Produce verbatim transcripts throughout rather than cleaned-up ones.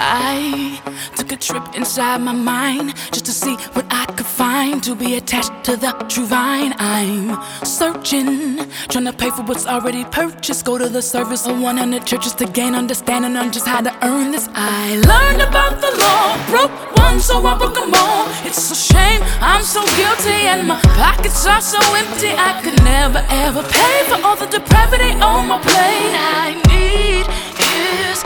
I took a trip inside my mind just to see what I could find to be attached to the true vine. I'm searching, trying to pay for what's already purchased. Go to the service of one hundred churches to gain understanding on just how to earn this. I learned about the law, broke one so I broke them all. It's a shame, I'm so guilty and my pockets are so empty. I could never ever pay for all the depravity on my plate. I need His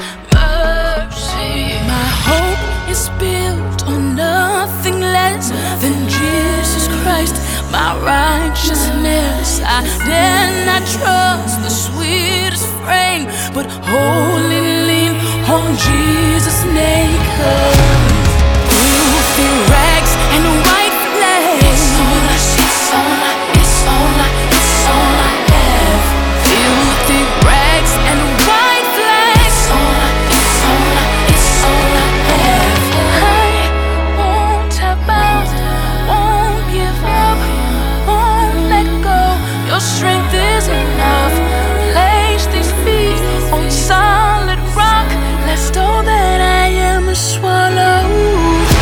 mercy. My hope is built on nothing less than Jesus Christ, my righteousness. I dare not trust the sweetest frame, but wholly lean on Jesus' name. 'Cause filthy rags and white flags, it's all I, it's all I, it's all I, it's all I have. Filthy rags and white flags, it's all I, it's all I, it's all I have. I won't tap out, won't give up, won't let go. Your strength is enough. Place these feet on solid rock, lest all that I am is swallowed.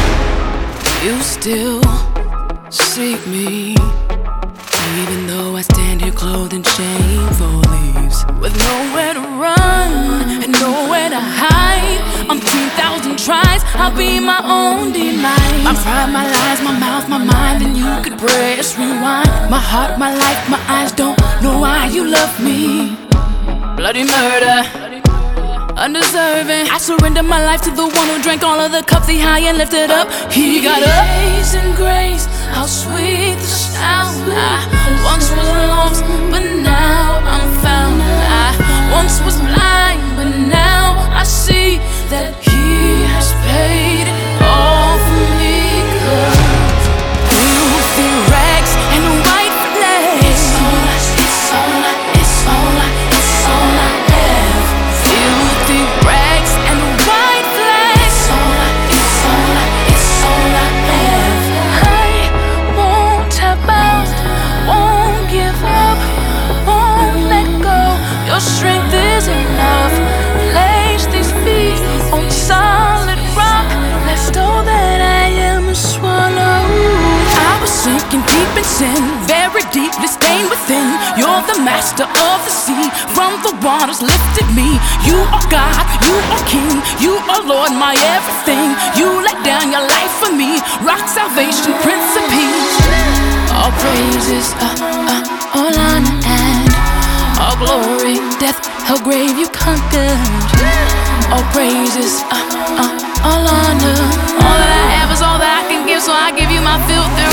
You still seek me, even though I stand here clothed in shameful leaves, with nowhere to run and nowhere to hide. On ten thousand tries, I'll be my own demise. My pride, my lies, my mouth, my mind, and you could press rewind. My heart, my life, my eyes don't know why you love me. Bloody murder, undeserving. I surrender my life to the one who drank all of the cups he high and lifted up. He got amazing grace, how sweet the sound. I once was lost, but now I'm found. I once was blind, but now I see that He has paid it all for me. 'Cause filthy rags and white flags, it's all I, it's all I, it's all I, it's all I have. Filthy rags and white flags, it's all I, it's all I, it's all I have. I won't tap out, won't give up, won't let go. Your strength is enough. Place these feet on solid rock, lest all that I am is swallowed. I was sinking deep in sin, very deeply stained within. You're the master of the sea, from the waters lifted me. You are God, you are King, you are Lord, my everything. You laid down your life for me, rock, salvation, Prince of Peace. All praises, uh, uh, all honor and all glory. Death, hell, grave, you conquered. All praises, uh, uh, all honor. All that I have is all that I can give, so I give you my filthy